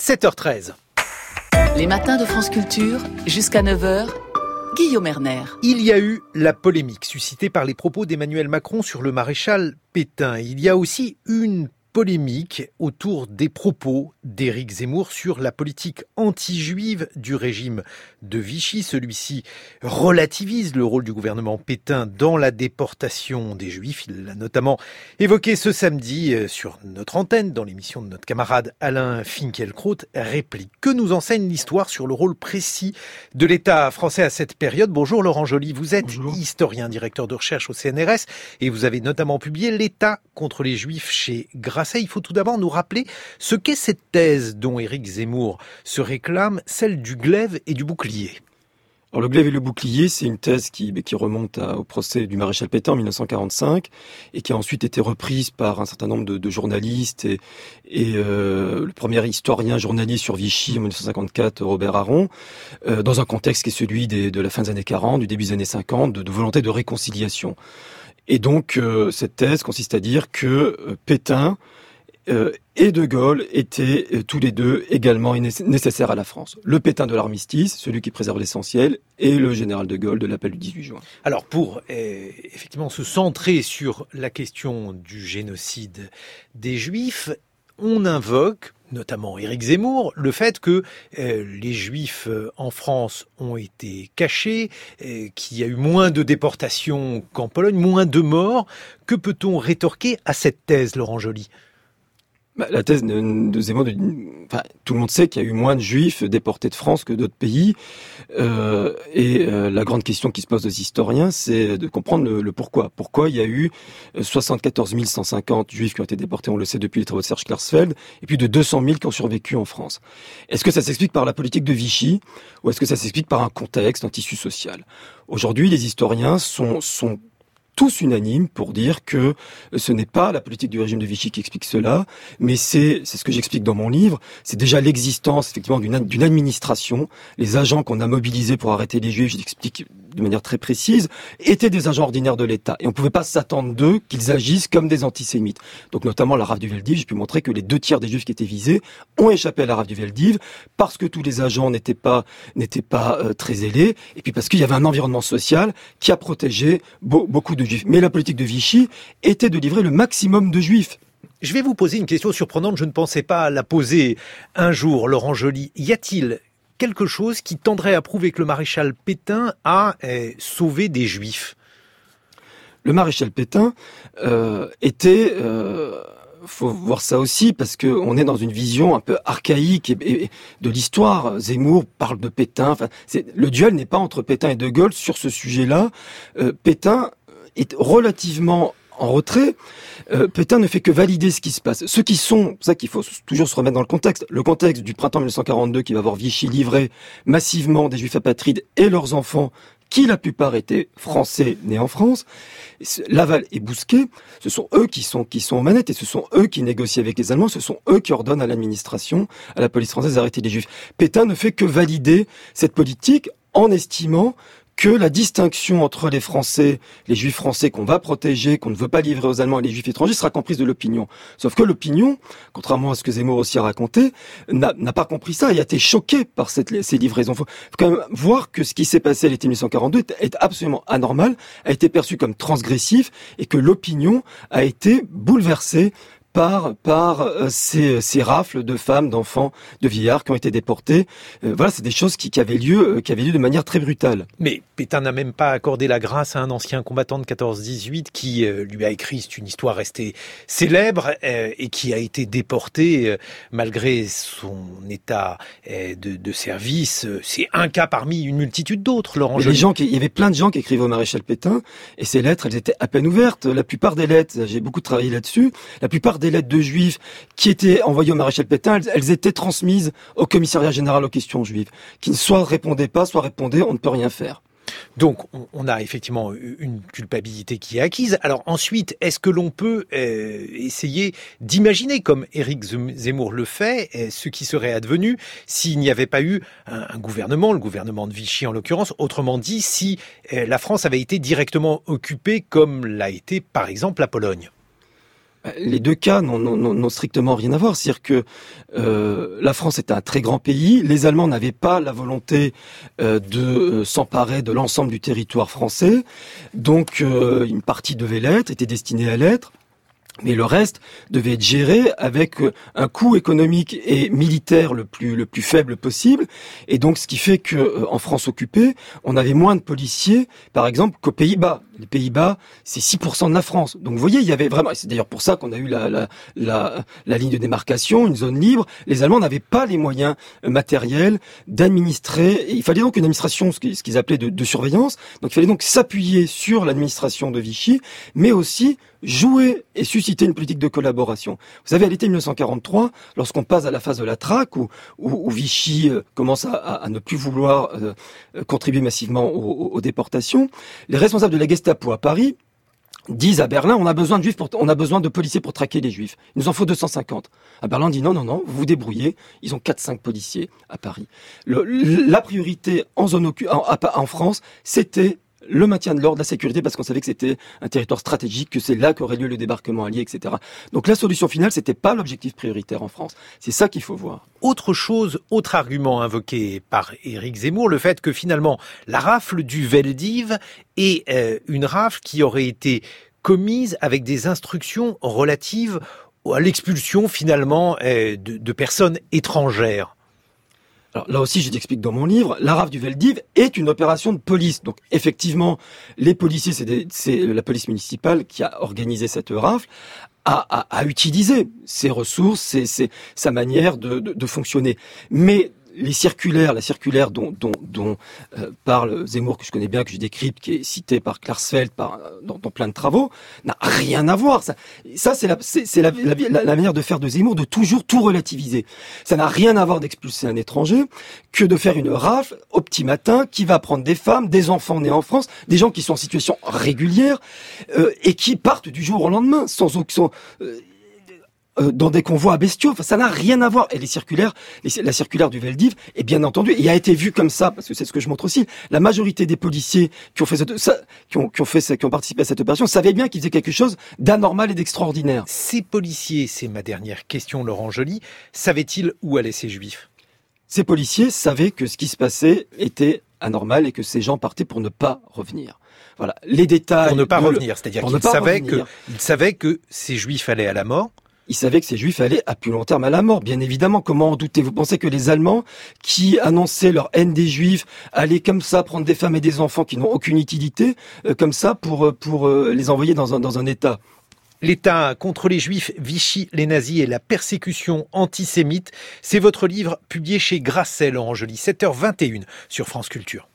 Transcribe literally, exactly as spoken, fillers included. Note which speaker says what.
Speaker 1: sept heures treize.
Speaker 2: Les matins de France Culture, jusqu'à neuf heures, Guillaume Erner.
Speaker 1: Il y a eu la polémique suscitée par les propos d'Emmanuel Macron sur le maréchal Pétain. Il y a aussi une polémique autour des propos d'Éric Zemmour sur la politique anti-juive du régime de Vichy. Celui-ci relativise le rôle du gouvernement Pétain dans la déportation des Juifs. Il l'a notamment évoqué ce samedi sur notre antenne dans l'émission de notre camarade Alain Finkielkraut. Réplique. Que nous enseigne l'histoire sur le rôle précis de l'État français à cette période? Bonjour Laurent Joly, vous êtes Bonjour. historien, directeur de recherche au C N R S et vous avez notamment publié L'État contre les Juifs chez Grasset. Il faut tout d'abord nous rappeler ce qu'est cette thèse dont Éric Zemmour se réclame, celle du glaive et du bouclier.
Speaker 3: Alors, le glaive et le bouclier, c'est une thèse qui, qui remonte à, au procès du maréchal Pétain en dix-neuf cent quarante-cinq et qui a ensuite été reprise par un certain nombre de, de journalistes et, et euh, le premier historien journaliste sur Vichy en dix-neuf cent cinquante-quatre, Robert Harron, euh, dans un contexte qui est celui des, de la fin des années quarante, du début des années cinquante, de, de volonté de réconciliation. Et donc, euh, cette thèse consiste à dire que euh, Pétain euh, et De Gaulle étaient euh, tous les deux également nécessaires à la France. Le Pétain de l'armistice, celui qui préserve l'essentiel, et le général De Gaulle de l'appel du dix-huit juin.
Speaker 1: Alors, pour euh, effectivement se centrer sur la question du génocide des Juifs, on invoque, notamment Éric Zemmour, le fait que euh, les Juifs euh, en France ont été cachés, euh, qu'il y a eu moins de déportations qu'en Pologne, moins de morts. Que peut-on rétorquer à cette thèse, Laurent Joly ?
Speaker 3: Bah, la thèse de, de Zemmour, de, enfin, tout le monde sait qu'il y a eu moins de Juifs déportés de France que d'autres pays. Euh, et euh, la grande question qui se pose aux historiens, c'est de comprendre le, le pourquoi. Pourquoi il y a eu soixante-quatorze mille cent cinquante Juifs qui ont été déportés, on le sait depuis les travaux de Serge Klarsfeld, et plus de deux cent mille qui ont survécu en France. Est-ce que ça s'explique par la politique de Vichy, ou est-ce que ça s'explique par un contexte, un tissu social ? Aujourd'hui, les historiens sont, sont tous unanimes pour dire que ce n'est pas la politique du régime de Vichy qui explique cela, mais c'est, c'est ce que j'explique dans mon livre, c'est déjà l'existence effectivement d'une, d'une administration. Les agents qu'on a mobilisés pour arrêter les Juifs, je l'explique de manière très précise, étaient des agents ordinaires de l'État. Et on ne pouvait pas s'attendre d'eux qu'ils agissent comme des antisémites. Donc notamment la rafle du Veldiv, j'ai pu montrer que les deux tiers des Juifs qui étaient visés ont échappé à la rafle du Veldiv parce que tous les agents n'étaient pas, n'étaient pas euh, très ailés, et puis parce qu'il y avait un environnement social qui a protégé beau, beaucoup de Juifs. Mais la politique de Vichy était de livrer le maximum de Juifs.
Speaker 1: Je vais vous poser une question surprenante, je ne pensais pas la poser un jour, Laurent Joly. Y a-t-il quelque chose qui tendrait à prouver que le maréchal Pétain a eh, sauvé des Juifs ?
Speaker 3: Le maréchal Pétain euh, était... Euh faut voir ça aussi parce que on est dans une vision un peu archaïque et, et de l'histoire. Zemmour parle de Pétain. Enfin, c'est, le duel n'est pas entre Pétain et De Gaulle sur ce sujet-là. Euh, Pétain est relativement en retrait. Euh, Pétain ne fait que valider ce qui se passe. Ceux qui sont, c'est ça qu'il faut toujours se remettre dans le contexte, le contexte du printemps dix-neuf cent quarante-deux qui va voir Vichy livrer massivement des Juifs apatrides et leurs enfants, qui la plupart étaient français nés en France. Laval et Bousquet, ce sont eux qui sont qui sont aux manettes et ce sont eux qui négocient avec les Allemands, ce sont eux qui ordonnent à l'administration, à la police française d'arrêter les Juifs. Pétain ne fait que valider cette politique en estimant que la distinction entre les Français, les Juifs français qu'on va protéger, qu'on ne veut pas livrer aux Allemands et les Juifs étrangers sera comprise de l'opinion. Sauf que l'opinion, contrairement à ce que Zemmour aussi a raconté, n'a, n'a pas compris ça et a été choqué par cette, ces livraisons. Il faut quand même voir que ce qui s'est passé à l'été dix-neuf cent quarante-deux est, est absolument anormal, a été perçu comme transgressif et que l'opinion a été bouleversée par par euh, ces, ces rafles de femmes, d'enfants, de vieillards qui ont été déportés. Euh, voilà, c'est des choses qui, qui avaient lieu, euh, qui avaient lieu de manière très brutale.
Speaker 1: Mais Pétain n'a même pas accordé la grâce à un ancien combattant de quatorze dix-huit qui euh, lui a écrit, c'est une histoire restée célèbre euh, et qui a été déporté euh, malgré son état euh, de, de service. C'est un cas parmi une multitude d'autres, Laurent Joly.
Speaker 3: Les gens qui, il y avait plein de gens qui écrivaient au maréchal Pétain et ces lettres, elles étaient à peine ouvertes. La plupart des lettres, j'ai beaucoup travaillé là-dessus, la plupart des lettres de Juifs qui étaient envoyées au maréchal Pétain, elles, elles étaient transmises au commissariat général aux questions juives, qui soit répondaient pas, soit répondaient, on ne peut rien faire.
Speaker 1: Donc, on a effectivement une culpabilité qui est acquise. Alors ensuite, est-ce que l'on peut euh, essayer d'imaginer, comme Éric Zemmour le fait, euh, ce qui serait advenu s'il n'y avait pas eu un, un gouvernement, le gouvernement de Vichy en l'occurrence, autrement dit, si euh, la France avait été directement occupée comme l'a été par exemple la Pologne ?
Speaker 3: Les deux cas n'ont, n'ont, n'ont strictement rien à voir. C'est-à-dire que euh, la France est un très grand pays. Les Allemands n'avaient pas la volonté euh, de euh, s'emparer de l'ensemble du territoire français. Donc euh, une partie devait l'être, était destinée à l'être. Mais le reste devait être géré avec un coût économique et militaire le plus le plus faible possible. Et donc, ce qui fait que en France occupée, on avait moins de policiers, par exemple, qu'aux Pays-Bas. Les Pays-Bas, c'est six pour cent de la France. Donc, vous voyez, il y avait vraiment. C'est d'ailleurs pour ça qu'on a eu la la la, la ligne de démarcation, une zone libre. Les Allemands n'avaient pas les moyens matériels d'administrer. Il fallait donc une administration, ce qu'ils appelaient de, de surveillance. Donc, il fallait donc s'appuyer sur l'administration de Vichy, mais aussi jouer et susciter une politique de collaboration. Vous savez, à l'été mille neuf cent quarante-trois, lorsqu'on passe à la phase de la traque, où, où, où Vichy euh, commence à, à, à ne plus vouloir euh, contribuer massivement aux, aux déportations, les responsables de la Gestapo à Paris disent à Berlin, on a besoin de juifs, pour, on a besoin de policiers pour traquer les juifs. Il nous en faut deux cent cinquante. À Berlin, on dit non, non, non, vous vous débrouillez. Ils ont quatre cinq policiers à Paris. Le, la priorité en zone occu- en, en France, c'était le maintien de l'ordre, la sécurité, parce qu'on savait que c'était un territoire stratégique, que c'est là qu'aurait lieu le débarquement allié, et cetera. Donc la solution finale, c'était pas l'objectif prioritaire en France. C'est ça qu'il faut voir.
Speaker 1: Autre chose, autre argument invoqué par Éric Zemmour, le fait que finalement la rafle du Veldiv est euh, une rafle qui aurait été commise avec des instructions relatives à l'expulsion finalement euh, de, de personnes étrangères.
Speaker 3: Alors là aussi, je t'explique dans mon livre, la rafle du Veldiv est une opération de police. Donc effectivement, les policiers, c'est, des, c'est la police municipale qui a organisé cette rafle, a, a, a utilisé ses ressources, ses, ses, sa manière de, de, de fonctionner. Mais les circulaires, la circulaire dont, dont, dont euh, parle Zemmour, que je connais bien, que je décrypte, qui est citée par Klarsfeld par, dans, dans plein de travaux, n'a rien à voir. Ça, ça c'est, la, c'est, c'est la, la, la, la manière de faire de Zemmour, de toujours tout relativiser. Ça n'a rien à voir d'expulser un étranger que de faire une rafle au petit matin qui va prendre des femmes, des enfants nés en France, des gens qui sont en situation régulière euh, et qui partent du jour au lendemain sans aucun... Euh, dans des convois bestiaux, enfin, ça n'a rien à voir. Et les circulaires, les, la circulaire du Veldiv, est bien entendu, et a été vue comme ça, parce que c'est ce que je montre aussi. La majorité des policiers qui ont fait cette, ça, qui ont, qui ont fait, qui ont participé à cette opération, savaient bien qu'ils faisaient quelque chose d'anormal et d'extraordinaire.
Speaker 1: Ces policiers, c'est ma dernière question, Laurent Joly, savaient-ils où allaient ces juifs?
Speaker 3: Ces policiers savaient que ce qui se passait était anormal et que ces gens partaient pour ne pas revenir. Voilà. Les détails.
Speaker 1: Pour ne pas revenir. C'est-à-dire qu'ils savaient que, ils savaient que ces juifs allaient à la mort.
Speaker 3: Ils savaient que ces juifs allaient à plus long terme à la mort, bien évidemment. Comment en douter? Vous pensez que les Allemands, qui annonçaient leur haine des juifs, allaient comme ça prendre des femmes et des enfants qui n'ont aucune utilité, euh, comme ça, pour, pour euh, les envoyer dans un, dans un État?
Speaker 1: L'État contre les Juifs, Vichy, les nazis et la persécution antisémite. C'est votre livre publié chez Grasset, Laurent Joly, sept heures vingt et une sur France Culture.